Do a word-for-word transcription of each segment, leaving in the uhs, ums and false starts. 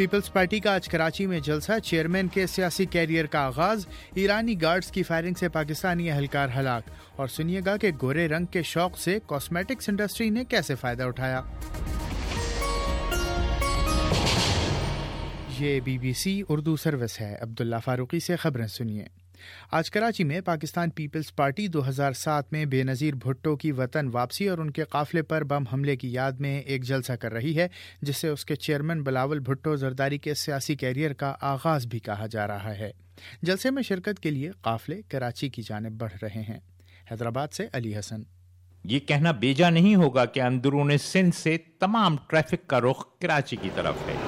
Peoples party کا آج کراچی میں جلسہ، چیئرمین کے سیاسی کیریئر کا آغاز، ایرانی گارڈز کی فائرنگ سے پاکستانی اہلکار ہلاک، اور سنیے گا کہ گورے رنگ کے شوق سے کاسمیٹکس انڈسٹری نے کیسے فائدہ اٹھایا۔ یہ B B C Urdu service ہے۔ عبداللہ فاروقی سے خبریں سنیے۔ آج کراچی میں پاکستان پیپلز پارٹی دو ہزار سات میں بے نظیر بھٹو کی وطن واپسی اور ان کے قافلے پر بم حملے کی یاد میں ایک جلسہ کر رہی ہے، جس سے اس کے چیئرمین بلاول بھٹو زرداری کے سیاسی کیریئر کا آغاز بھی کہا جا رہا ہے۔ جلسے میں شرکت کے لیے قافلے کراچی کی جانب بڑھ رہے ہیں۔ حیدرآباد سے علی حسن۔ یہ کہنا بیجا نہیں ہوگا کہ اندرون سندھ سے تمام ٹریفک کا رخ کراچی کی طرف ہے۔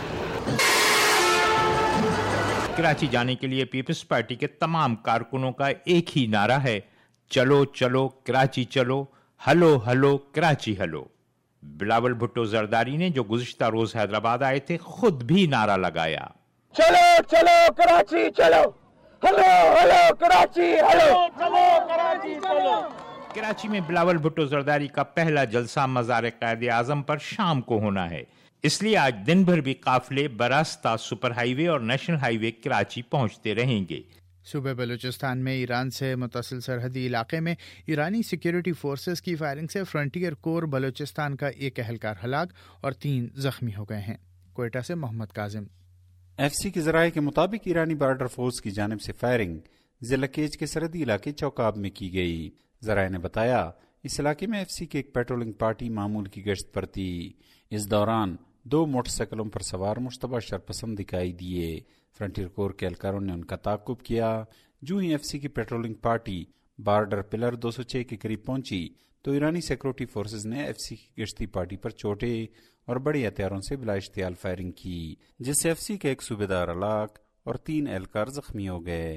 کراچی جانے کے لیے پیپلز پارٹی کے تمام کارکنوں کا ایک ہی نعرہ ہے، چلو چلو کراچی چلو، ہلو ہلو کراچی ہلو۔ بلاول بھٹو زرداری نے جو گزشتہ روز حیدرآباد آئے تھے خود بھی نعرہ لگایا، چلو چلو کراچی چلو، ہلو ہلو کراچی ہلو، چلو کراچی چلو۔ کراچی میں بلاول بھٹو زرداری کا پہلا جلسہ مزار قائد اعظم پر شام کو ہونا ہے، اس لیے آج دن بھر بھی قافلے براستہ سپر ہائی وے اور نیشنل ہائی وے کراچی پہنچتے رہیں گے۔ صوبہ بلوچستان میں ایران سے متصل سرحدی علاقے میں ایرانی سیکیورٹی فورسز کی فائرنگ سے فرنٹیئر کور بلوچستان کا ایک اہلکار ہلاک اور تین زخمی ہو گئے ہیں۔ کوئٹہ سے محمد کاظم۔ ایف سی کے ذرائع کے مطابق ایرانی بارڈر فورس کی جانب سے فائرنگ ضلع کیچ کے سرحدی علاقے چوکاب میں کی گئی۔ ذرائع نے بتایا اس علاقے میں ایف سی کی ایک پیٹرولنگ پارٹی معمول کی گشت پر تھی۔ اس دوران دو موٹر سائیکلوں پر سوار مشتبہ شرپسند دکھائی دیے۔ فرنٹیئر کور کے اہلکاروں نے ان کا تعاقب کیا۔ جو ہی ایف سی کی پیٹرولنگ پارٹی بارڈر پلر دو سو چھ کے قریب پہنچی تو ایرانی سیکورٹی فورسز نے ایف سی کی گشتی پارٹی پر چوٹے اور بڑے ہتھیاروں سے بلا اشتعال فائرنگ کی، جس سے ایف سی کے ایک صوبے دار ہلاک اور تین اہلکار زخمی ہو گئے۔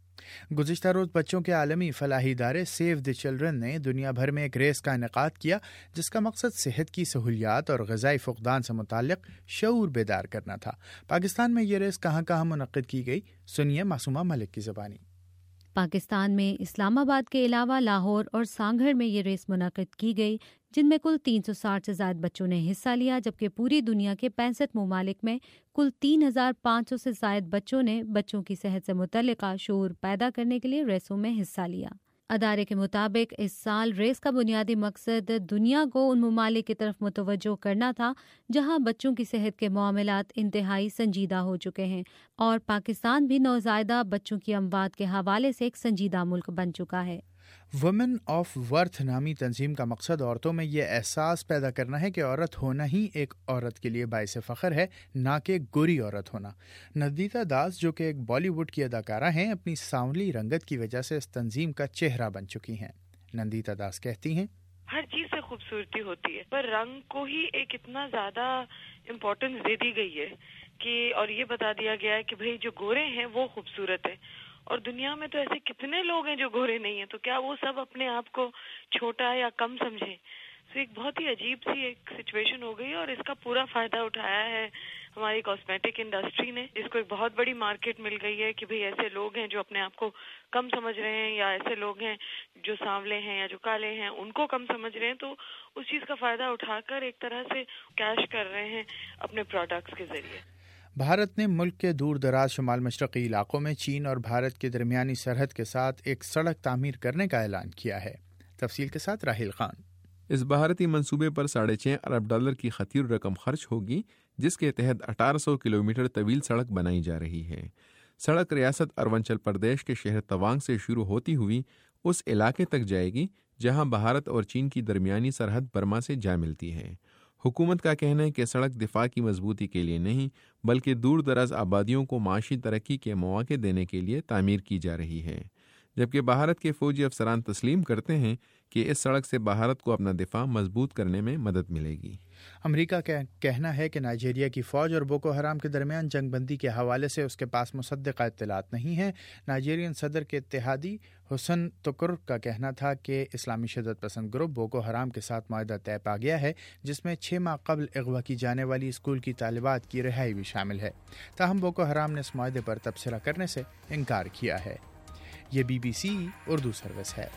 گزشتہ روز بچوں کے عالمی فلاحی ادارے سیو دی چلڈرن نے دنیا بھر میں ایک ریس کا انعقاد کیا، جس کا مقصد صحت کی سہولیات اور غذائی فقدان سے متعلق شعور بیدار کرنا تھا۔ پاکستان میں یہ ریس کہاں کہاں منعقد کی گئی، سنیے معصومہ ملک کی زبانی۔ پاکستان میں اسلام آباد کے علاوہ لاہور اور سانگھڑ میں یہ ریس منعقد کی گئی، جن میں کل تین سو ساٹھ سے زائد بچوں نے حصہ لیا، جبکہ پوری دنیا کے پینسٹھ ممالک میں کل تین ہزار پانچ سو سے زائد بچوں نے بچوں کی صحت سے متعلقہ شعور پیدا کرنے کے لیے ریسوں میں حصہ لیا۔ ادارے کے مطابق اس سال ریس کا بنیادی مقصد دنیا کو ان ممالک کی طرف متوجہ کرنا تھا جہاں بچوں کی صحت کے معاملات انتہائی سنجیدہ ہو چکے ہیں، اور پاکستان بھی نوزائیدہ بچوں کی اموات کے حوالے سے ایک سنجیدہ ملک بن چکا ہے۔ وومن آف ورتھ نامی تنظیم کا مقصد عورتوں میں یہ احساس پیدا کرنا ہے کہ عورت ہونا ہی ایک عورت کے لیے باعث فخر ہے، نہ کہ گوری عورت ہونا۔ نندیتا داس، جو کہ ایک بالی ووڈ کی اداکارہ ہیں، اپنی سانولی رنگت کی وجہ سے اس تنظیم کا چہرہ بن چکی ہیں۔ نندیتا داس کہتی ہیں، ہر چیز سے خوبصورتی ہوتی ہے، پر رنگ کو ہی ایک اتنا زیادہ امپورٹنس دے دی گئی ہے کہ اور یہ بتا دیا گیا ہے کہ بھئی جو گورے ہیں وہ خوبصورت ہے، اور دنیا میں تو ایسے کتنے لوگ ہیں جو گورے نہیں ہیں، تو کیا وہ سب اپنے آپ کو چھوٹا یا کم سمجھیں؟ تو ایک بہت ہی عجیب سی ایک سچویشن ہو گئی، اور اس کا پورا فائدہ اٹھایا ہے ہماری کاسمیٹک انڈسٹری نے، جس کو ایک بہت بڑی مارکیٹ مل گئی ہے کہ بھئی ایسے لوگ ہیں جو اپنے آپ کو کم سمجھ رہے ہیں، یا ایسے لوگ ہیں جو سانولے ہیں یا جو کالے ہیں ان کو کم سمجھ رہے ہیں، تو اس چیز کا فائدہ اٹھا کر ایک طرح سے کیش کر رہے ہیں اپنے پروڈکٹس کے ذریعے۔ بھارت نے ملک کے دور دراز شمال مشرقی علاقوں میں چین اور بھارت کے درمیانی سرحد کے ساتھ ایک سڑک تعمیر کرنے کا اعلان کیا ہے۔ تفصیل کے ساتھ راہیل خان۔ اس بھارتی منصوبے پر ساڑھے چھ ارب ڈالر کی خطیر رقم خرچ ہوگی، جس کے تحت اٹھارہ سو کلومیٹر طویل سڑک بنائی جا رہی ہے۔ سڑک ریاست اروناچل پردیش کے شہر توانگ سے شروع ہوتی ہوئی اس علاقے تک جائے گی جہاں بھارت اور چین کی درمیانی سرحد برما سے جا ملتی ہے۔ حکومت کا کہنا ہے کہ سڑک دفاع کی مضبوطی کے لیے نہیں بلکہ دور دراز آبادیوں کو معاشی ترقی کے مواقع دینے کے لیے تعمیر کی جا رہی ہے، جبکہ بھارت کے فوجی افسران تسلیم کرتے ہیں کہ اس سڑک سے بھارت کو اپنا دفاع مضبوط کرنے میں مدد ملے گی۔ امریکہ کا کہنا ہے کہ نائجیریا کی فوج اور بوکو حرام کے درمیان جنگ بندی کے حوالے سے اس کے پاس مصدقہ اطلاعات نہیں ہیں۔ نائجیرین صدر کے اتحادی حسن تکر کا کہنا تھا کہ اسلامی شدت پسند گروپ بوکو حرام کے ساتھ معاہدہ طے پا گیا ہے، جس میں چھ ماہ قبل اغوا کی جانے والی اسکول کی طالبات کی رہائی بھی شامل ہے۔ تاہم بوکو حرام نے اس معاہدے پر تبصرہ کرنے سے انکار کیا ہے۔ یہ B B C Urdu service ہے۔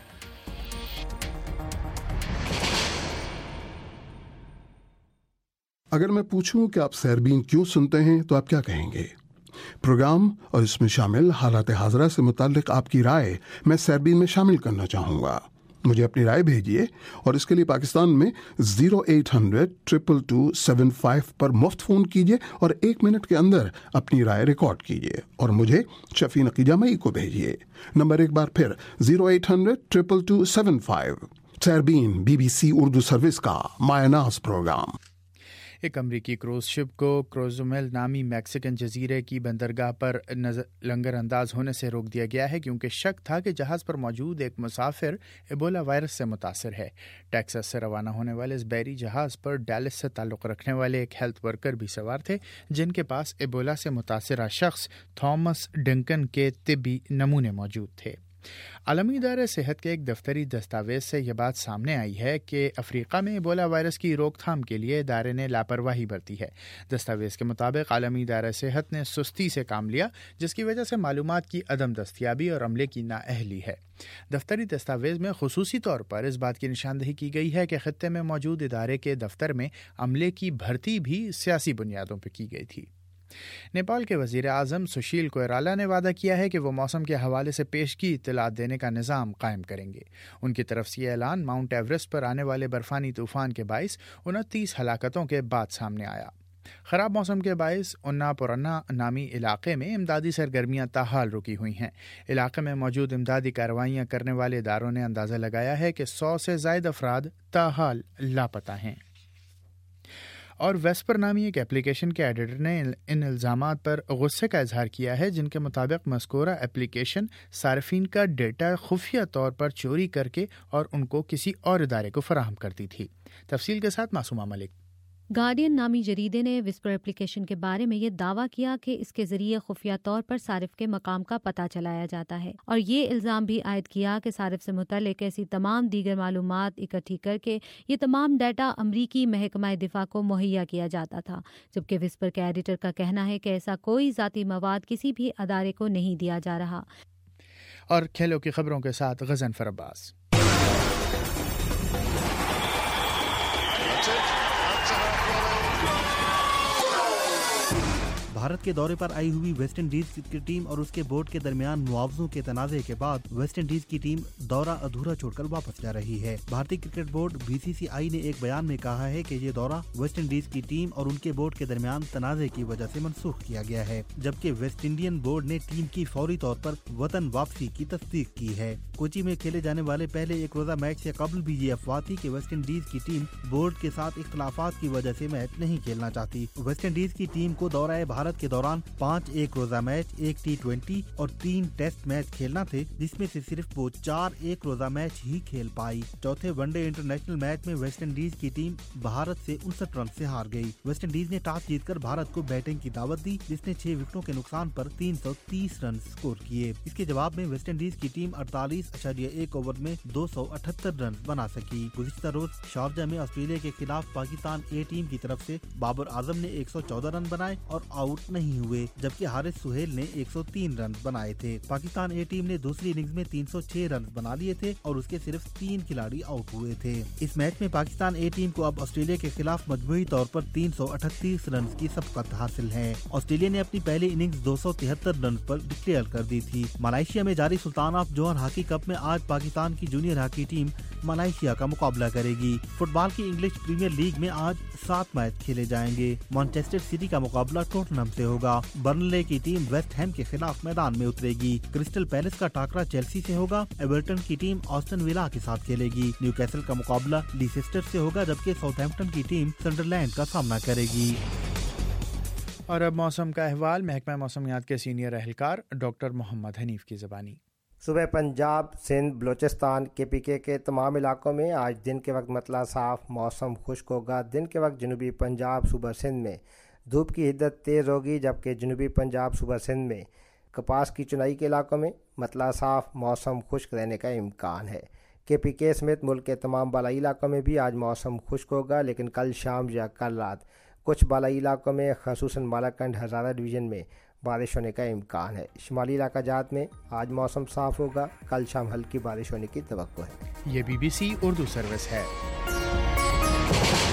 اگر میں پوچھوں کہ آپ سیربین کیوں سنتے ہیں تو آپ کیا کہیں گے؟ پروگرام اور اس میں شامل حالات حاضرہ سے متعلق آپ کی رائے میں سیربین میں شامل کرنا چاہوں گا. مجھے اپنی رائے بھیجیے اور اس کے لیے پاکستان میں zero eight hundred triple two seven five پر مفت فون کیجیے اور ایک منٹ کے اندر اپنی رائے ریکارڈ کیجیے اور مجھے شفیع نقی جامعی کو بھیجیے. نمبر ایک بار پھر zero eight hundred triple two seven five. Sairbeen B B C Urdu service کا مایہ ناز پروگرام. ایک امریکی کروز شپ کو کروزومیل نامی میکسیکن جزیرے کی بندرگاہ پر لنگر انداز ہونے سے روک دیا گیا ہے کیونکہ شک تھا کہ جہاز پر موجود ایک مسافر ایبولا وائرس سے متاثر ہے. ٹیکساس سے روانہ ہونے والے اس بحری جہاز پر ڈیلس سے تعلق رکھنے والے ایک ہیلتھ ورکر بھی سوار تھے جن کے پاس ایبولا سے متاثرہ شخص تھامس ڈنکن کے طبی نمونے موجود تھے. عالمی ادارہ صحت کے ایک دفتری دستاویز سے یہ بات سامنے آئی ہے کہ افریقہ میں ایبولا وائرس کی روک تھام کے لیے ادارے نے لاپرواہی برتی ہے. دستاویز کے مطابق عالمی ادارہ صحت نے سستی سے کام لیا جس کی وجہ سے معلومات کی عدم دستیابی اور عملے کی نااہلی ہے. دفتری دستاویز میں خصوصی طور پر اس بات کی نشاندہی کی گئی ہے کہ خطے میں موجود ادارے کے دفتر میں عملے کی بھرتی بھی سیاسی بنیادوں پر کی گئی تھی. نیپال کے وزیر اعظم سشیل کوئرالا نے وعدہ کیا ہے کہ وہ موسم کے حوالے سے پیشگی اطلاعات دینے کا نظام قائم کریں گے. ان کی طرف سے یہ اعلان ماؤنٹ ایوریسٹ پر آنے والے برفانی طوفان کے باعث انتیس ہلاکتوں کے بعد سامنے آیا. خراب موسم کے باعث انا پورنا نامی علاقے میں امدادی سرگرمیاں تاحال رکی ہوئی ہیں. علاقے میں موجود امدادی کارروائیاں کرنے والے اداروں نے اندازہ لگایا ہے کہ سو سے زائد افراد تاحال لاپتہ ہیں. اور ویسپر نامی ایک اپلیکیشن کے ایڈیٹر نے ان الزامات پر غصے کا اظہار کیا ہے جن کے مطابق مذکورہ اپلیکیشن صارفین کا ڈیٹا خفیہ طور پر چوری کر کے اور ان کو کسی اور ادارے کو فراہم کرتی تھی. تفصیل کے ساتھ معصومہ ملک. گارڈین نامی جریدے نے وسپر اپلیکیشن کے بارے میں یہ دعویٰ کیا کہ اس کے ذریعے خفیہ طور پر صارف کے مقام کا پتہ چلایا جاتا ہے اور یہ الزام بھی عائد کیا کہ صارف سے متعلق ایسی تمام دیگر معلومات اکٹھی کر کے یہ تمام ڈیٹا امریکی محکمہ دفاع کو مہیا کیا جاتا تھا، جبکہ وسپر کے ایڈیٹر کا کہنا ہے کہ ایسا کوئی ذاتی مواد کسی بھی ادارے کو نہیں دیا جا رہا. اور کھیلوں کی خبروں کے ساتھ غزن فرباز. بھارت کے دورے پر آئی ہوئی ویسٹ انڈیز کرکٹ ٹیم اور اس کے بورڈ کے درمیان معاوضوں کے تنازع کے بعد ویسٹ انڈیز کی ٹیم دورہ ادھورا چھوڑ کر واپس جا رہی ہے. بھارتی کرکٹ بورڈ بی سی سی آئی نے ایک بیان میں کہا ہے کہ یہ دورہ ویسٹ انڈیز کی ٹیم اور ان کے بورڈ کے درمیان تنازع کی وجہ سے منسوخ کیا گیا ہے، جبکہ ویسٹ انڈین بورڈ نے ٹیم کی فوری طور پر وطن واپسی کی تصدیق کی ہے. کوچی میں کھیلے جانے والے پہلے ایک روزہ میچ سے قبل بھی یہ افواہ تھی کہ ویسٹ انڈیز کی ٹیم بورڈ کے ساتھ اختلافات کی وجہ سے میچ نہیں کھیلنا چاہتی. ویسٹ انڈیز کی ٹیم کو دورہ بھارت کے دوران پانچ ایک روزہ میچ، ایک ٹی ٹوینٹی اور تین ٹیسٹ میچ کھیلنا تھے، جس میں سے صرف وہ چار ایک روزہ میچ ہی کھیل پائی. چوتھے ون ڈے انٹرنیشنل میچ میں ویسٹ انڈیز کی ٹیم بھارت سے انسٹھ رن سے ہار گئی. ویسٹ انڈیز نے ٹاس جیت کر بھارت کو بیٹنگ کی دعوت دی، جس نے چھ وکٹوں کے نقصان پر تین سو تیس رن سکور کیے. اس کے جواب میں ویسٹ انڈیز کی ٹیم اڑتالیس اشاریہ ایک اوور میں دو سو اٹھہتر رن بنا سکی. گزشتہ روز شارجہ میں آسٹریلیا کے خلاف پاکستان اے ٹیم کی طرف سے بابر اعظم نے ایک سو چودہ رن بنائے اور آؤٹ نہیں ہوئے، جبکہ حارث سہیل نے ایک سو تین رن بنائے تھے. پاکستان اے ٹیم نے دوسری اننگز میں تین سو چھ رن بنا لیے تھے اور اس کے صرف تین کھلاڑی آؤٹ ہوئے تھے. اس میچ میں پاکستان اے ٹیم کو اب آسٹریلیا کے خلاف مجموعی طور پر تین سو اٹھتیس رن کی سبقت حاصل ہے. آسٹریلیا نے اپنی پہلی اننگز دو سو تہتر رن پر ڈکلیئر کر دی تھی. ملائیشیا میں جاری Sultan of Johor hockey cup میں آج پاکستان کی جونیئر ہاکی ٹیم ملائیشیا کا مقابلہ کرے گی. فٹ بال کی انگلش پریمیئر لیگ میں آج سات میچ کھیلے جائیں گے. مانچسٹر سٹی کا مقابلہ ٹوٹنہم سے ہوگا. برنلے کی ٹیم ویسٹ ہیم کے خلاف میدان میں اترے گی. کرسٹل پیلس کا ٹاکرا چیلسی سے ہوگا. ایورٹن کی ٹیم آسٹن ولا کے ساتھ کھیلے گی. نیو کیسل کا مقابلہ لیسسٹر سے ہوگا، جبکہ ساؤتھ ہیمپٹن کی ٹیم سنڈرلینڈ کا سامنا کرے گی. اور اب موسم کا احوال محکمہ موسمیات کے سینئر اہلکار ڈاکٹر محمد حنیف کی زبانی. صبح پنجاب، سندھ، بلوچستان، کے پی کے کے تمام علاقوں میں آج دن کے وقت مطلع صاف، موسم خشک ہوگا. دن کے وقت جنوبی پنجاب، صوبہ سندھ میں دھوپ کی حدت تیز ہوگی، جبکہ جنوبی پنجاب، صوبہ سندھ میں کپاس کی چنائی کے علاقوں میں مطلع صاف، موسم خشک رہنے کا امکان ہے. کے پی کے سمیت ملک کے تمام بالائی علاقوں میں بھی آج موسم خشک ہوگا، لیکن کل شام یا کل رات کچھ بالائی علاقوں میں خصوصاً مالاکنڈ ہزارہ ڈویژن میں بارش ہونے کا امکان ہے. شمالی علاقہ جات میں آج موسم صاف ہوگا، کل شام ہلکی بارش ہونے کی توقع ہے. یہ B B C Urdu service ہے.